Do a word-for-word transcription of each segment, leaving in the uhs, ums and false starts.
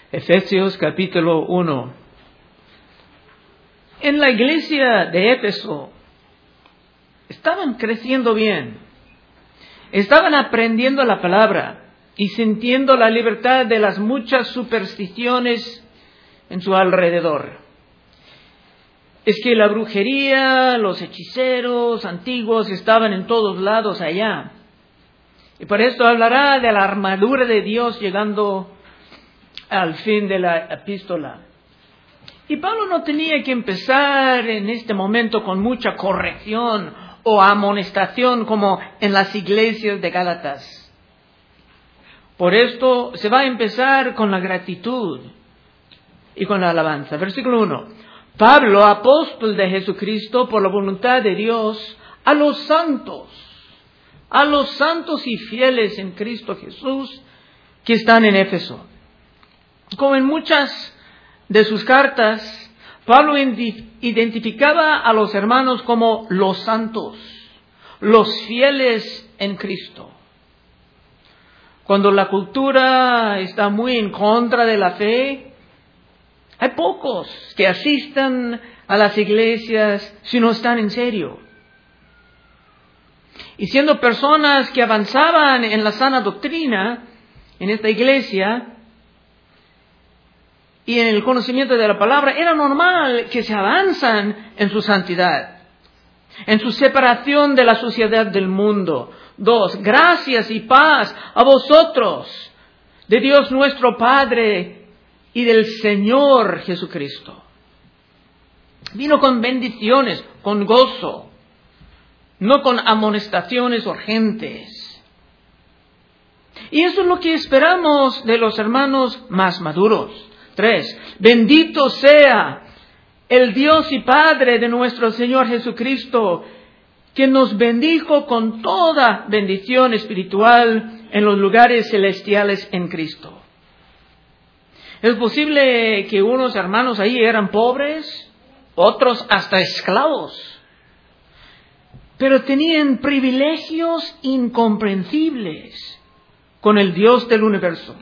Efesios capítulo uno. En la iglesia de Éfeso estaban creciendo bien. Estaban aprendiendo la palabra y sintiendo la libertad de las muchas supersticiones en su alrededor. Es que la brujería, los hechiceros antiguos estaban en todos lados allá. Y por esto hablará de la armadura de Dios llegando al fin de la epístola. Y Pablo no tenía que empezar en este momento con mucha corrección o amonestación como en las iglesias de Gálatas. Por esto se va a empezar con la gratitud y con la alabanza. Versículo uno. Pablo, apóstol de Jesucristo por la voluntad de Dios, a los santos, a los santos y fieles en Cristo Jesús que están en Éfeso. Como en muchas de sus cartas, Pablo identificaba a los hermanos como los santos, los fieles en Cristo. Cuando la cultura está muy en contra de la fe, hay pocos que asistan a las iglesias si no están en serio. Y siendo personas que avanzaban en la sana doctrina en esta iglesia y en el conocimiento de la palabra, era normal que se avanzan en su santidad, en su separación de la suciedad del mundo. Dos, gracias y paz a vosotros, de Dios nuestro Padre y del Señor Jesucristo. Vino con bendiciones, con gozo, no con amonestaciones urgentes. Y eso es lo que esperamos de los hermanos más maduros. Tres, bendito sea el Dios y Padre de nuestro Señor Jesucristo, que nos bendijo con toda bendición espiritual en los lugares celestiales en Cristo. Es posible que unos hermanos ahí eran pobres, otros hasta esclavos, pero tenían privilegios incomprensibles con el Dios del universo.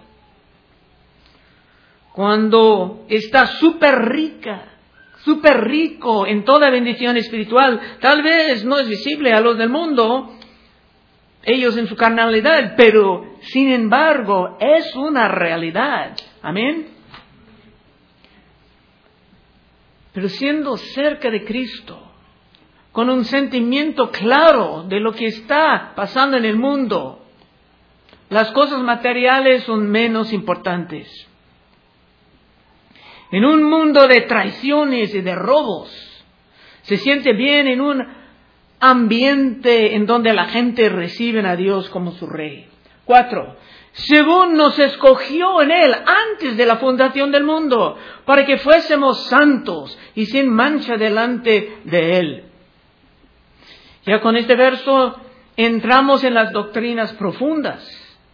Cuando está súper rica, súper rico en toda bendición espiritual, tal vez no es visible a los del mundo, ellos en su carnalidad, pero sin embargo es una realidad. Amén. Pero siendo cerca de Cristo, con un sentimiento claro de lo que está pasando en el mundo, las cosas materiales son menos importantes. En un mundo de traiciones y de robos, se siente bien en un ambiente en donde la gente recibe a Dios como su Rey. Cuatro, según nos escogió en Él antes de la fundación del mundo, para que fuésemos santos y sin mancha delante de Él. Ya con este verso entramos en las doctrinas profundas.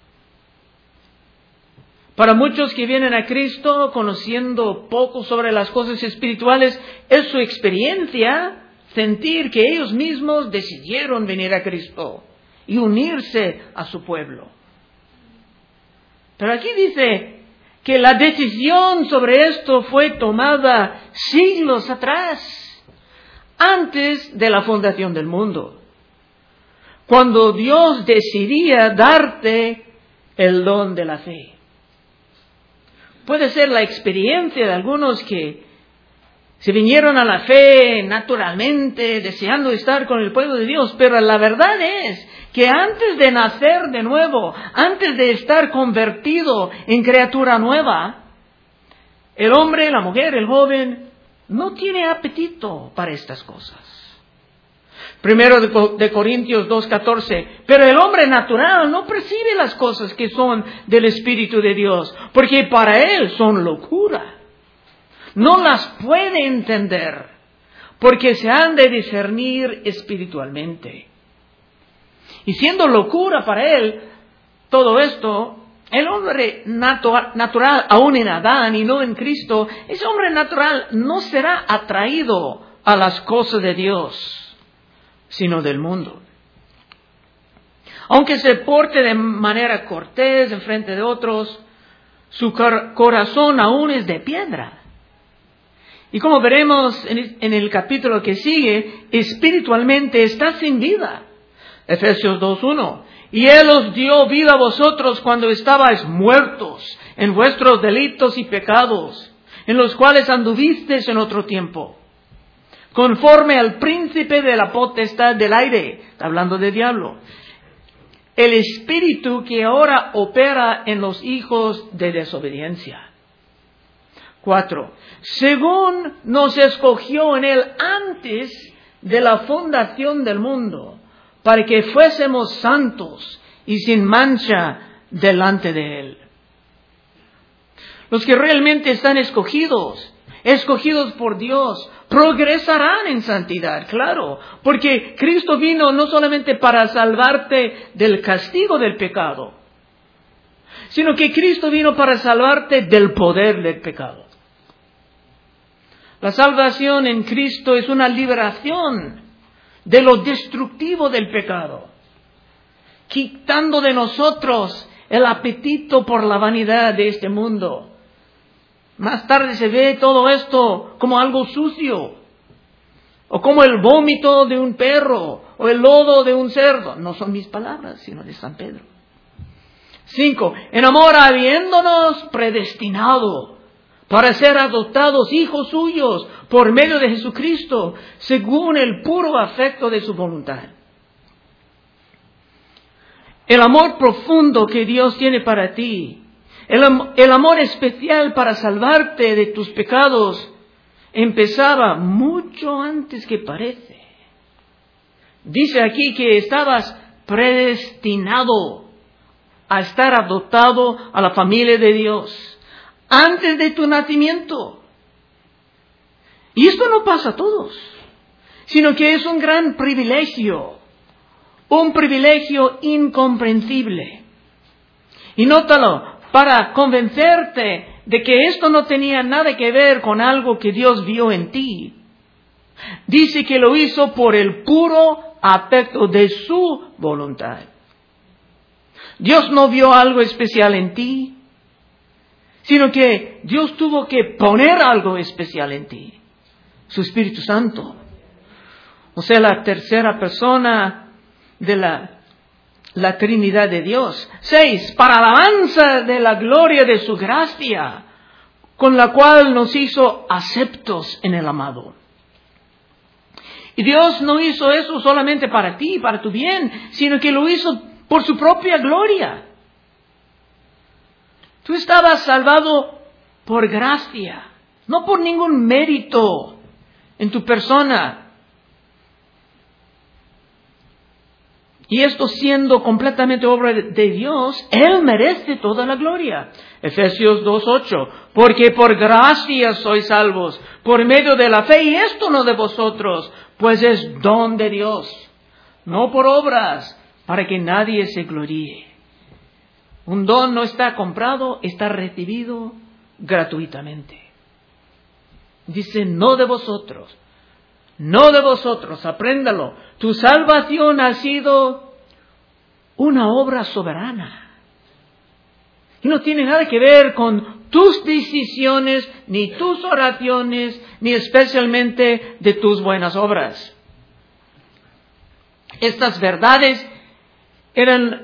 Para muchos que vienen a Cristo conociendo poco sobre las cosas espirituales, es su experiencia sentir que ellos mismos decidieron venir a Cristo y unirse a su pueblo. Pero aquí dice que la decisión sobre esto fue tomada siglos atrás, antes de la fundación del mundo, cuando Dios decidía darte el don de la fe. Puede ser la experiencia de algunos que se vinieron a la fe naturalmente, deseando estar con el pueblo de Dios, pero la verdad es que antes de nacer de nuevo, antes de estar convertido en criatura nueva, el hombre, la mujer, el joven, no tiene apetito para estas cosas. Primero de Corintios dos catorce, pero el hombre natural no percibe las cosas que son del Espíritu de Dios, porque para él son locura. No las puede entender, porque se han de discernir espiritualmente. Y siendo locura para él, todo esto, el hombre natu- natural, aún en Adán y no en Cristo, ese hombre natural no será atraído a las cosas de Dios, sino del mundo. Aunque se porte de manera cortés en frente de otros, Su cor- corazón aún es de piedra. Y como veremos en, en el capítulo que sigue, espiritualmente está sin vida. Efesios dos uno. Y Él os dio vida a vosotros cuando estabais muertos en vuestros delitos y pecados, en los cuales anduvisteis en otro tiempo, conforme al príncipe de la potestad del aire, hablando de diablo, el espíritu que ahora opera en los hijos de desobediencia. Cuatro. Según nos escogió en Él antes de la fundación del mundo, para que fuésemos santos y sin mancha delante de Él. Los que realmente están escogidos, escogidos por Dios, progresarán en santidad, claro, porque Cristo vino no solamente para salvarte del castigo del pecado, sino que Cristo vino para salvarte del poder del pecado. La salvación en Cristo es una liberación de lo destructivo del pecado, quitando de nosotros el apetito por la vanidad de este mundo. Más tarde se ve todo esto como algo sucio, o como el vómito de un perro, o el lodo de un cerdo. No son mis palabras, sino de San Pedro. Cinco, en amor habiéndonos predestinado para ser adoptados hijos suyos por medio de Jesucristo, según el puro afecto de su voluntad. El amor profundo que Dios tiene para ti, el, el amor especial para salvarte de tus pecados, empezaba mucho antes que parece. Dice aquí que estabas predestinado a estar adoptado a la familia de Dios antes de tu nacimiento. Y esto no pasa a todos, sino que es un gran privilegio, un privilegio incomprensible. Y nótalo, para convencerte de que esto no tenía nada que ver con algo que Dios vio en ti, dice que lo hizo por el puro afecto de su voluntad. Dios no vio algo especial en ti, sino que Dios tuvo que poner algo especial en ti. Su Espíritu Santo. O sea, la tercera persona de la, la Trinidad de Dios. Seis, para alabanza de la gloria de su gracia, con la cual nos hizo aceptos en el amado. Y Dios no hizo eso solamente para ti, para tu bien, sino que lo hizo por su propia gloria. Tú estabas salvado por gracia, no por ningún mérito en tu persona. Y esto siendo completamente obra de Dios, Él merece toda la gloria. Efesios dos ocho. Porque por gracia sois salvos, por medio de la fe, y esto no de vosotros, pues es don de Dios, no por obras, para que nadie se gloríe. Un don no está comprado, está recibido gratuitamente. Dice, no de vosotros, no de vosotros, apréndalo. Tu salvación ha sido una obra soberana. Y no tiene nada que ver con tus decisiones, ni tus oraciones, ni especialmente de tus buenas obras. Estas verdades eran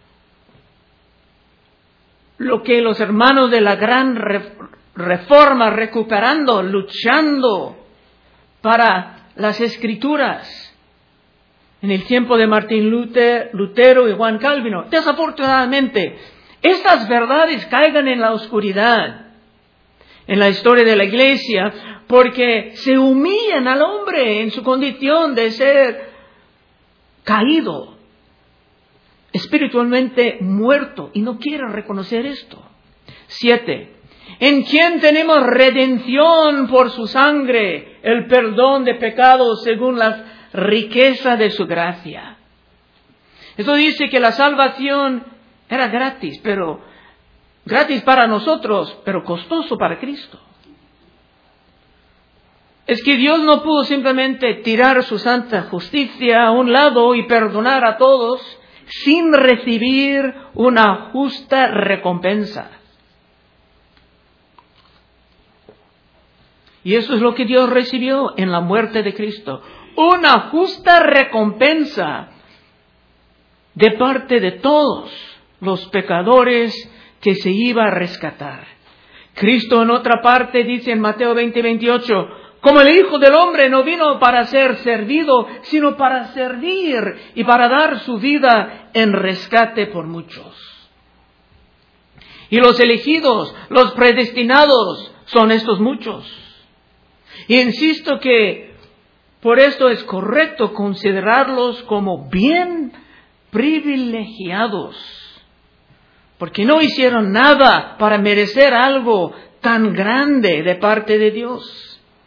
lo que los hermanos de la gran reforma, recuperando, luchando para las Escrituras, en el tiempo de Martín Lutero, Lutero y Juan Calvino, desafortunadamente, estas verdades caigan en la oscuridad en la historia de la Iglesia, porque se humillan al hombre en su condición de ser caído, espiritualmente muerto, y no quieren reconocer esto. Siete, en quien tenemos redención por su sangre, el perdón de pecados según la riqueza de su gracia. Esto dice que la salvación era gratis, pero gratis para nosotros, pero costoso para Cristo. Es que Dios no pudo simplemente tirar su santa justicia a un lado y perdonar a todos sin recibir una justa recompensa. Y eso es lo que Dios recibió en la muerte de Cristo. Una justa recompensa de parte de todos los pecadores que se iba a rescatar. Cristo en otra parte dice en Mateo veinte, veintiocho, como el Hijo del Hombre no vino para ser servido, sino para servir y para dar su vida en rescate por muchos. Y los elegidos, los predestinados, son estos muchos. Y insisto que por esto es correcto considerarlos como bien privilegiados, porque no hicieron nada para merecer algo tan grande de parte de Dios.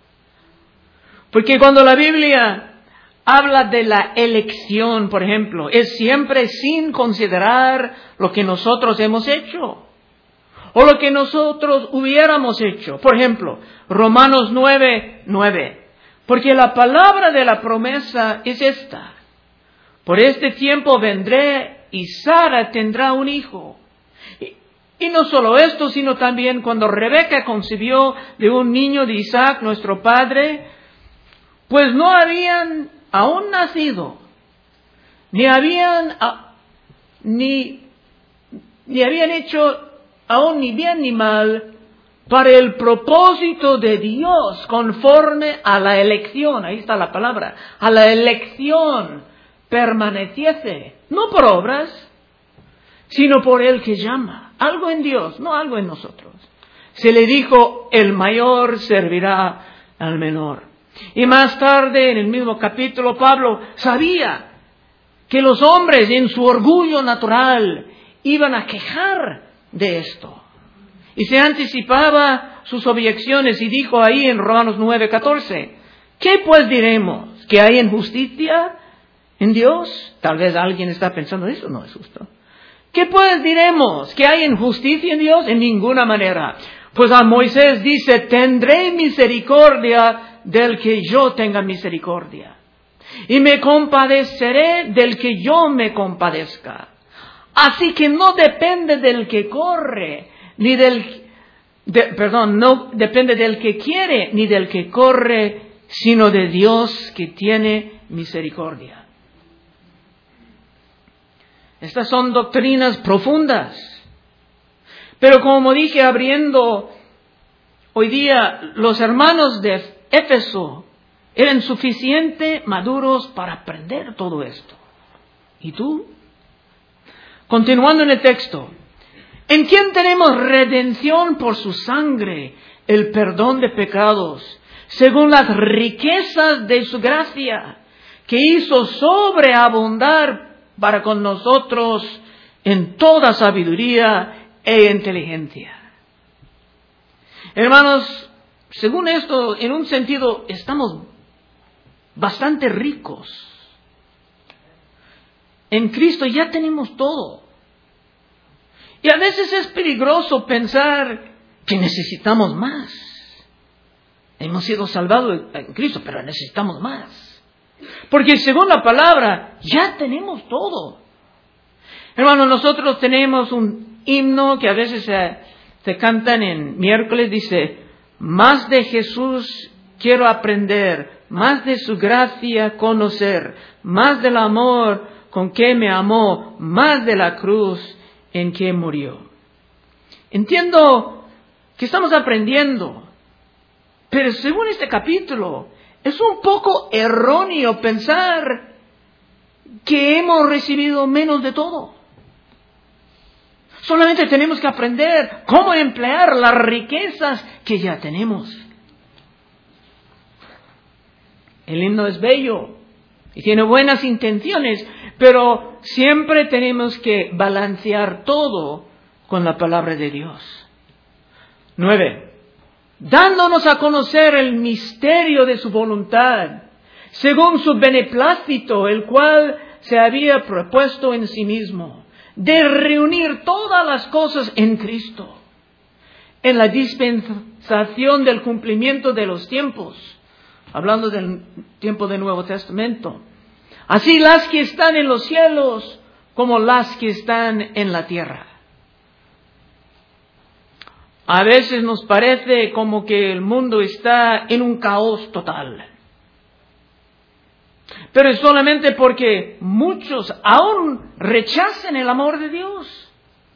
Porque cuando la Biblia habla de la elección, por ejemplo, es siempre sin considerar lo que nosotros hemos hecho o lo que nosotros hubiéramos hecho. Por ejemplo, Romanos nueve, nueve. Porque la palabra de la promesa es esta: por este tiempo vendré y Sara tendrá un hijo. Y, y no solo esto, sino también cuando Rebeca concibió de un niño de Isaac, nuestro padre, pues no habían aún nacido, ni habían, ni, ni habían hecho aún ni bien ni mal, para el propósito de Dios, conforme a la elección, ahí está la palabra, a la elección permaneciese, no por obras, sino por el que llama. Algo en Dios, no algo en nosotros. Se le dijo, el mayor servirá al menor. Y más tarde, en el mismo capítulo, Pablo sabía que los hombres en su orgullo natural iban a quejar de esto. Y se anticipaba sus objeciones y dijo ahí en Romanos nueve, catorce, ¿qué pues diremos? ¿Que hay injusticia en Dios? Tal vez alguien está pensando, eso no es justo. ¿Qué pues diremos? ¿Que hay injusticia en Dios? En ninguna manera. Pues a Moisés dice, tendré misericordia del que yo tenga misericordia. Y me compadeceré del que yo me compadezca. Así que no depende del que corre, ni del, de, perdón, no depende del que quiere, ni del que corre, sino de Dios que tiene misericordia. Estas son doctrinas profundas. Pero como dije, abriendo hoy día, los hermanos de Éfeso eran suficientemente maduros para aprender todo esto. ¿Y tú? Continuando en el texto, ¿en quién tenemos redención por su sangre, el perdón de pecados, según las riquezas de su gracia, que hizo sobreabundar para con nosotros en toda sabiduría e inteligencia? Hermanos, según esto, en un sentido, estamos bastante ricos. En Cristo ya tenemos todo. Y a veces es peligroso pensar que necesitamos más. Hemos sido salvados en Cristo, pero necesitamos más. Porque según la palabra, ya tenemos todo. Hermanos, nosotros tenemos un himno que a veces se, se cantan en miércoles, dice, más de Jesús quiero aprender, más de su gracia conocer, más del amor con que me amó, más de la cruz en que murió. Entiendo que estamos aprendiendo, pero según este capítulo, es un poco erróneo pensar que hemos recibido menos de todo. Solamente tenemos que aprender cómo emplear las riquezas que ya tenemos. El himno es bello y tiene buenas intenciones, pero siempre tenemos que balancear todo con la palabra de Dios. Nueve. Dándonos a conocer el misterio de su voluntad, según su beneplácito, el cual se había propuesto en sí mismo, de reunir todas las cosas en Cristo, en la dispensación del cumplimiento de los tiempos, hablando del tiempo del Nuevo Testamento, así las que están en los cielos como las que están en la tierra. A veces nos parece como que el mundo está en un caos total. Pero es solamente porque muchos aún rechazan el amor de Dios.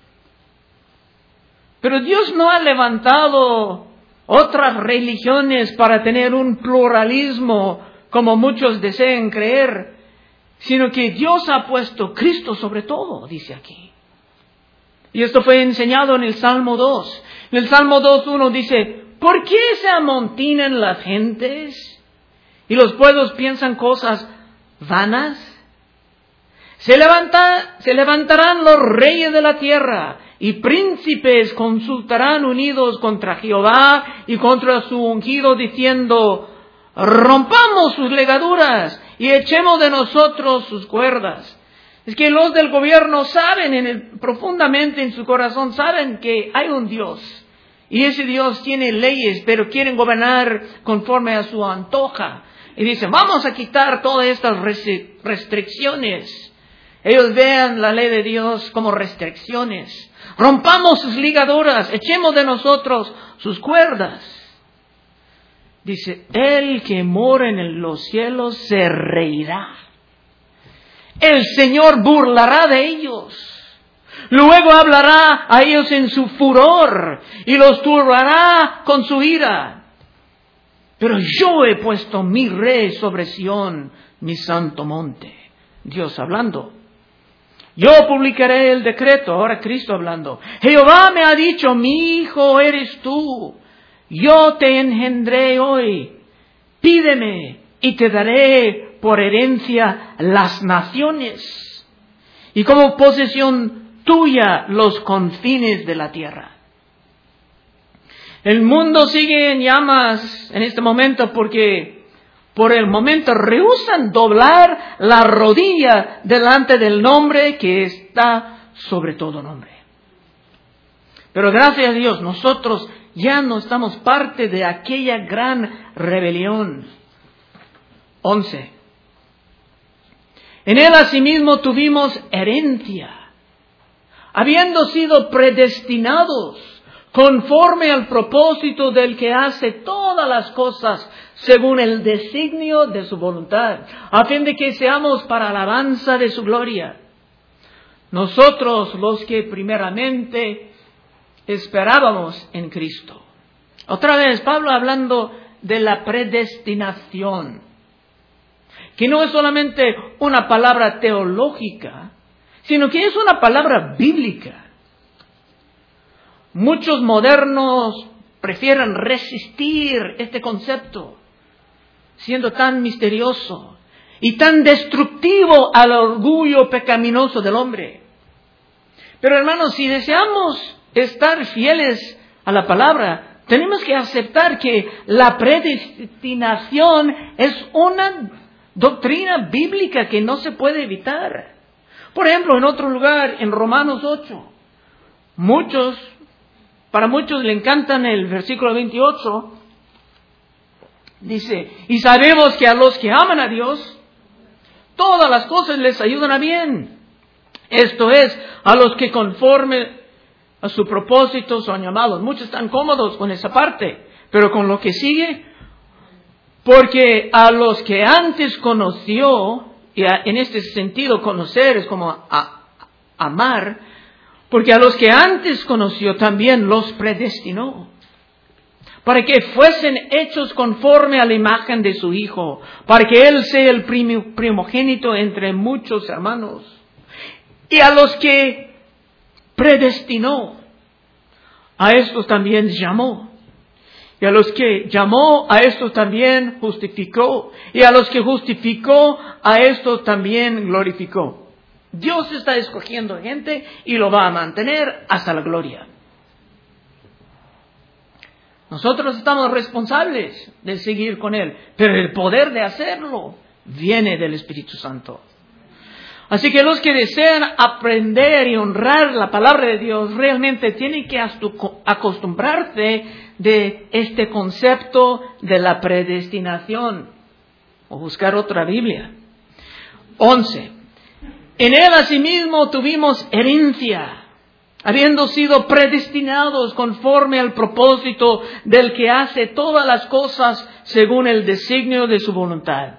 Pero Dios no ha levantado otras religiones para tener un pluralismo como muchos desean creer, sino que Dios ha puesto Cristo sobre todo, dice aquí. Y esto fue enseñado en el Salmo dos. En el Salmo dos uno dice, ¿por qué se amontinan las gentes y los pueblos piensan cosas vanas? Se levanta, se levantarán los reyes de la tierra y príncipes consultarán unidos contra Jehová y contra su ungido, diciendo, rompamos sus legaduras y echemos de nosotros sus cuerdas. Es que los del gobierno saben en el, profundamente en su corazón, saben que hay un Dios. Y ese Dios tiene leyes, pero quieren gobernar conforme a su antoja. Y dicen, vamos a quitar todas estas restricciones. Ellos vean la ley de Dios como restricciones. Rompamos sus ligaduras, echemos de nosotros sus cuerdas. Dice, el que mora en los cielos se reirá. El Señor burlará de ellos. Luego hablará a ellos en su furor y los turbará con su ira. Pero yo he puesto mi rey sobre Sión, mi santo monte. Dios hablando. Yo publicaré el decreto, ahora Cristo hablando. Jehová me ha dicho, mi hijo eres tú. Yo te engendré hoy. Pídeme y te daré por herencia las naciones y como posesión tuya los confines de la tierra. El mundo sigue en llamas en este momento porque por el momento rehúsan doblar la rodilla delante del nombre que está sobre todo nombre. Pero gracias a Dios nosotros ya no estamos parte de aquella gran rebelión. once. En él asimismo tuvimos herencia, habiendo sido predestinados conforme al propósito del que hace todas las cosas según el designio de su voluntad, a fin de que seamos para alabanza de su gloria. Nosotros los que primeramente esperábamos en Cristo. Otra vez Pablo hablando de la predestinación, que no es solamente una palabra teológica, sino que es una palabra bíblica. Muchos modernos prefieren resistir este concepto, siendo tan misterioso y tan destructivo al orgullo pecaminoso del hombre. Pero hermanos, si deseamos estar fieles a la palabra, tenemos que aceptar que la predestinación es una doctrina bíblica que no se puede evitar. Por ejemplo, en otro lugar, en Romanos ocho, muchos, para muchos le encantan el versículo veintiocho, dice, y sabemos que a los que aman a Dios, todas las cosas les ayudan a bien. Esto es, a los que conforme a su propósito son llamados. Muchos están cómodos con esa parte, pero con lo que sigue, porque a los que antes conoció, y en este sentido conocer es como a, a, amar, porque a los que antes conoció también los predestinó, para que fuesen hechos conforme a la imagen de su Hijo, para que Él sea el primogénito entre muchos hermanos. Y a los que predestinó, a estos también llamó. Y a los que llamó, a estos también justificó. Y a los que justificó, a estos también glorificó. Dios está escogiendo gente y lo va a mantener hasta la gloria. Nosotros estamos responsables de seguir con Él, pero el poder de hacerlo viene del Espíritu Santo. Así que los que desean aprender y honrar la palabra de Dios realmente tienen que acostumbrarse de este concepto de la predestinación o buscar otra Biblia. once. En él asimismo tuvimos herencia, habiendo sido predestinados conforme al propósito del que hace todas las cosas según el designio de su voluntad.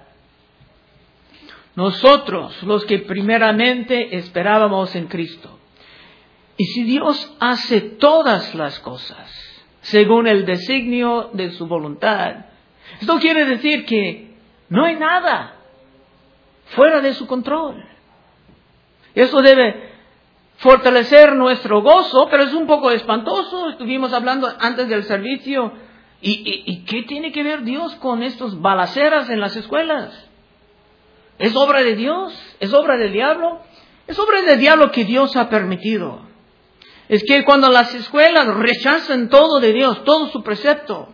Nosotros, los que primeramente esperábamos en Cristo. Y si Dios hace todas las cosas según el designio de su voluntad, esto quiere decir que no hay nada fuera de su control. Eso debe fortalecer nuestro gozo, pero es un poco espantoso. Estuvimos hablando antes del servicio. ¿Y, y, y qué tiene que ver Dios con estos balaceras en las escuelas? ¿Es obra de Dios? ¿Es obra del diablo? Es obra del diablo que Dios ha permitido. Es que cuando las escuelas rechazan todo de Dios, todo su precepto,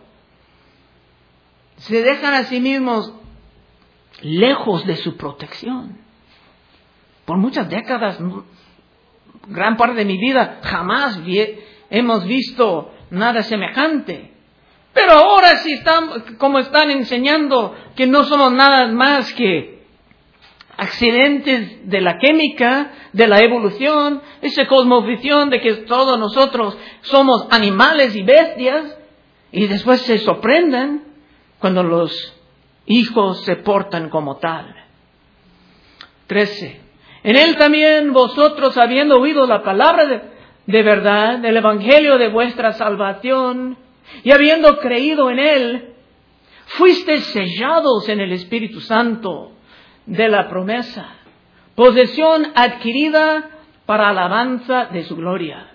se dejan a sí mismos lejos de su protección. Por muchas décadas, gran parte de mi vida, jamás vi, hemos visto nada semejante. Pero ahora sí están, como están enseñando que no somos nada más que accidentes de la química, de la evolución, esa cosmovisión de que todos nosotros somos animales y bestias, y después se sorprenden cuando los hijos se portan como tal. trece. En él también vosotros, habiendo oído la palabra de, de verdad, del evangelio de vuestra salvación, y habiendo creído en él, fuisteis sellados en el Espíritu Santo de la promesa, posesión adquirida para alabanza de su gloria.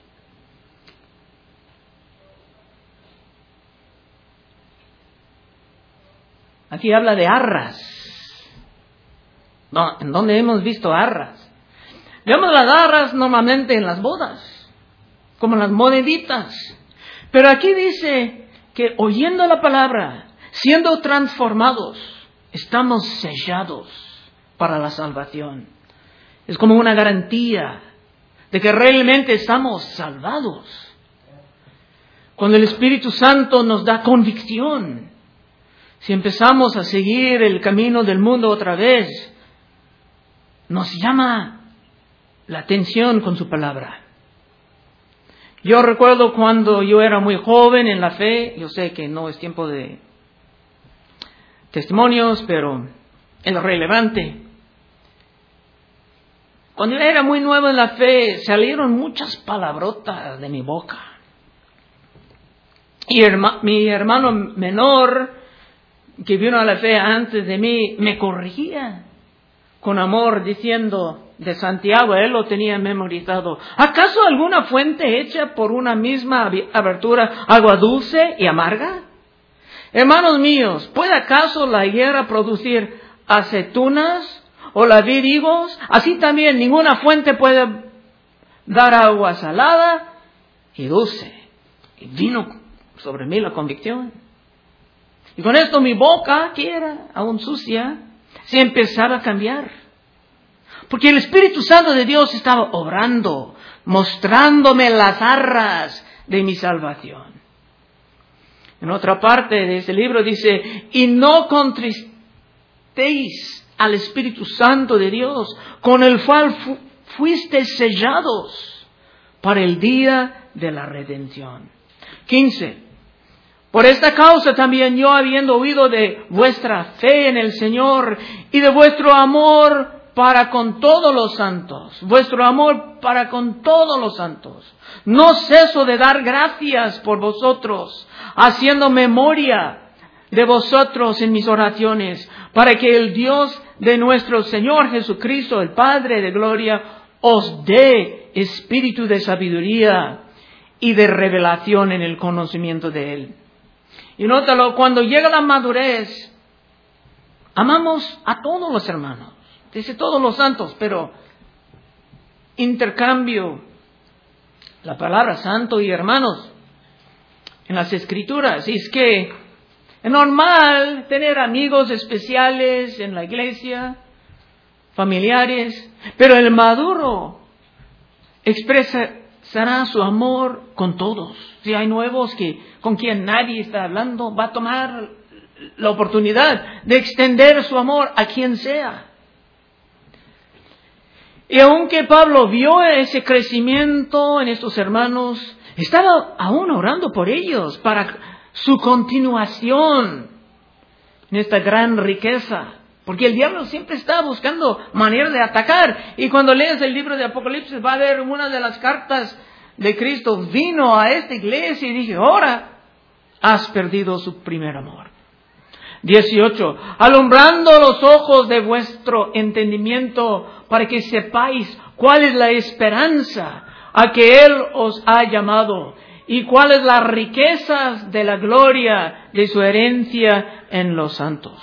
Aquí habla de arras. No, ¿en dónde hemos visto arras? Vemos las arras normalmente en las bodas, como las moneditas. Pero aquí dice que oyendo la palabra, siendo transformados, estamos sellados para la salvación. Es como una garantía de que realmente estamos salvados. Cuando el Espíritu Santo nos da convicción, si empezamos a seguir el camino del mundo otra vez, nos llama la atención con su palabra. Yo recuerdo cuando yo era muy joven en la fe, yo sé que no es tiempo de testimonios, pero es relevante. Cuando yo era muy nuevo en la fe, salieron muchas palabrotas de mi boca. Y herma, mi hermano menor, que vino a la fe antes de mí, me corregía con amor, diciendo de Santiago, él lo tenía memorizado: ¿acaso alguna fuente hecha por una misma abertura, agua dulce y amarga? Hermanos míos, ¿puede acaso la higuera producir aceitunas o la vid higos? Así también ninguna fuente puede dar agua salada y dulce. Y vino sobre mí la convicción. Y con esto mi boca, que era aún sucia, se empezaba a cambiar. Porque el Espíritu Santo de Dios estaba obrando, mostrándome las arras de mi salvación. En otra parte de ese libro dice: y no contristéis al Espíritu Santo de Dios, con el cual fu- fuisteis sellados para el día de la redención. quince. Por esta causa también yo, habiendo oído de vuestra fe en el Señor y de vuestro amor para con todos los santos, vuestro amor para con todos los santos, no ceso de dar gracias por vosotros, haciendo memoria de vosotros en mis oraciones, para que el Dios de nuestro Señor Jesucristo, el Padre de gloria, os dé espíritu de sabiduría y de revelación en el conocimiento de Él. Y nótalo, cuando llega la madurez, amamos a todos los hermanos, dice todos los santos, pero intercambio la palabra santo y hermanos en las Escrituras. Y es que es normal tener amigos especiales en la iglesia, familiares, pero el maduro expresará su amor con todos. Si hay nuevos que con quien nadie está hablando, va a tomar la oportunidad de extender su amor a quien sea. Y aunque Pablo vio ese crecimiento en estos hermanos, estaba aún orando por ellos para su continuación en esta gran riqueza. Porque el diablo siempre está buscando manera de atacar. Y cuando lees el libro de Apocalipsis va a ver una de las cartas de Cristo. Vino a esta iglesia y dije, ahora has perdido su primer amor. dieciocho. Alumbrando los ojos de vuestro entendimiento para que sepáis cuál es la esperanza a que Él os ha llamado y cuáles las riquezas de la gloria de su herencia en los santos.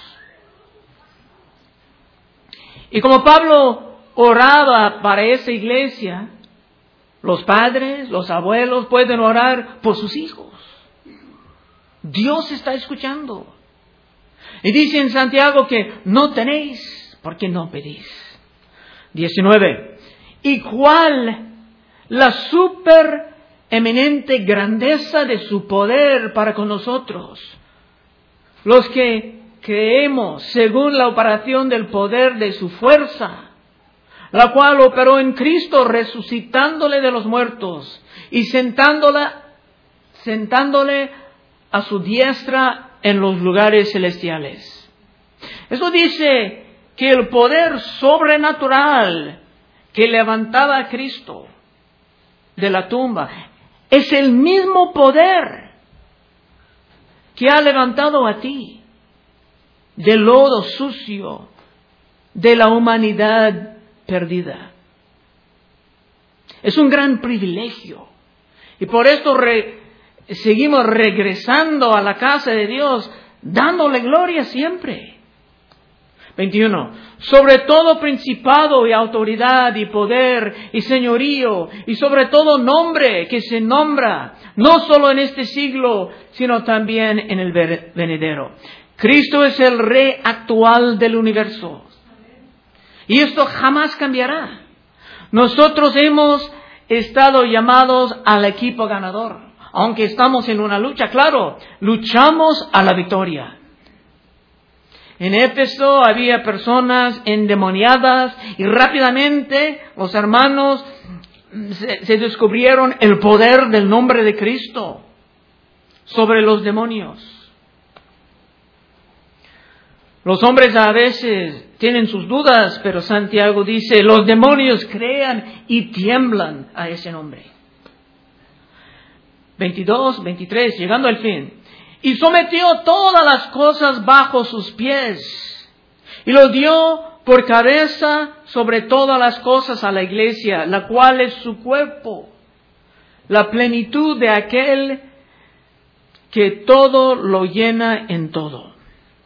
Y como Pablo oraba para esa iglesia, los padres, los abuelos pueden orar por sus hijos. Dios está escuchando. Y dice en Santiago que no tenéis porque no pedís. diecinueve. ¿Y cuál la super eminente grandeza de su poder para con nosotros, los que creemos según la operación del poder de su fuerza, la cual operó en Cristo resucitándole de los muertos y sentándola, sentándole a su diestra en los lugares celestiales? Eso dice que el poder sobrenatural que levantaba a Cristo de la tumba es el mismo poder que ha levantado a ti del lodo sucio de la humanidad perdida. Es un gran privilegio. Y por esto re, seguimos regresando a la casa de Dios, dándole gloria siempre. veintiuno. Sobre todo principado y autoridad y poder y señorío y sobre todo nombre que se nombra, no solo en este siglo, sino también en el venidero. Cristo es el Rey actual del universo. Y esto jamás cambiará. Nosotros hemos estado llamados al equipo ganador. Aunque estamos en una lucha, claro, luchamos a la victoria. En Éfeso había personas endemoniadas y rápidamente los hermanos se, se descubrieron el poder del nombre de Cristo sobre los demonios. Los hombres a veces tienen sus dudas, pero Santiago dice, los demonios crean y tiemblan a ese nombre. veintidós, veintitrés, llegando al fin. Y sometió todas las cosas bajo sus pies. Y lo dio por cabeza sobre todas las cosas a la iglesia, la cual es su cuerpo, la plenitud de aquel que todo lo llena en todo.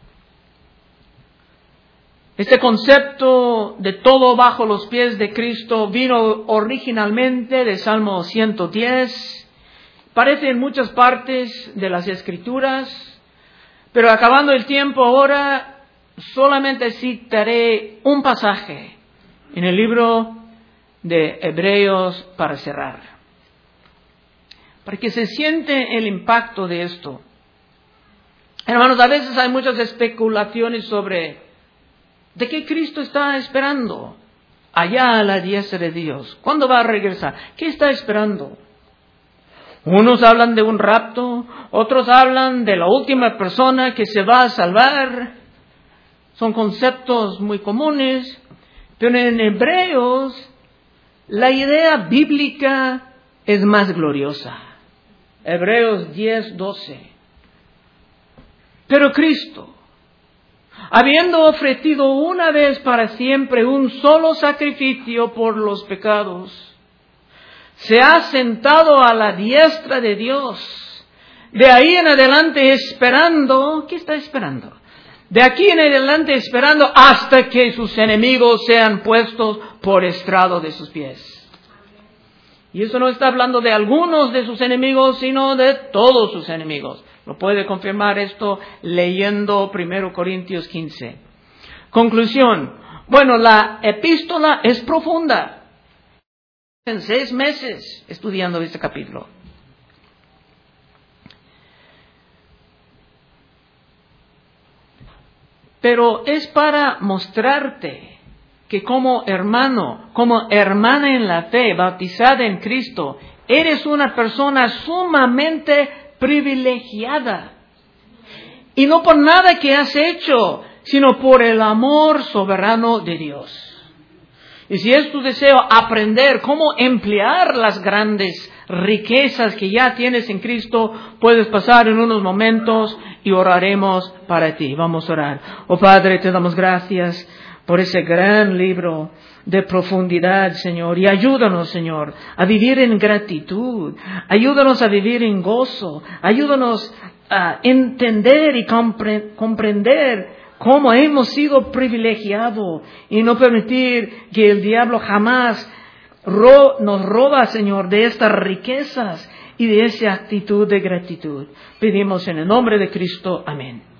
Este concepto de todo bajo los pies de Cristo vino originalmente de Salmo ciento diez. Aparece en muchas partes de las Escrituras, pero acabando el tiempo ahora, solamente citaré un pasaje en el libro de Hebreos para cerrar, para que se siente el impacto de esto. Hermanos, a veces hay muchas especulaciones sobre de qué Cristo está esperando allá a la diestra de Dios. ¿Cuándo va a regresar? ¿Qué está esperando? Unos hablan de un rapto, otros hablan de la última persona que se va a salvar. Son conceptos muy comunes, pero en Hebreos la idea bíblica es más gloriosa. Hebreos diez, doce. Pero Cristo, habiendo ofrecido una vez para siempre un solo sacrificio por los pecados, se ha sentado a la diestra de Dios. De ahí en adelante esperando, ¿qué está esperando? De aquí en adelante esperando hasta que sus enemigos sean puestos por estrado de sus pies. Y eso no está hablando de algunos de sus enemigos, sino de todos sus enemigos. Lo puede confirmar esto leyendo primero Corintios quince. Conclusión. Bueno, la epístola es profunda. En seis meses estudiando este capítulo. Pero es para mostrarte que como hermano, como hermana en la fe, bautizada en Cristo, eres una persona sumamente privilegiada. Y no por nada que has hecho, sino por el amor soberano de Dios. Y si es tu deseo aprender cómo emplear las grandes riquezas que ya tienes en Cristo, puedes pasar en unos momentos y oraremos para ti. Vamos a orar. Oh Padre, te damos gracias por ese gran libro de profundidad, Señor. Y ayúdanos, Señor, a vivir en gratitud. Ayúdanos a vivir en gozo. Ayúdanos a entender y compre- comprender cómo hemos sido privilegiados y no permitir que el diablo jamás ro- nos roba, Señor, de estas riquezas y de esa actitud de gratitud. Pedimos en el nombre de Cristo. Amén.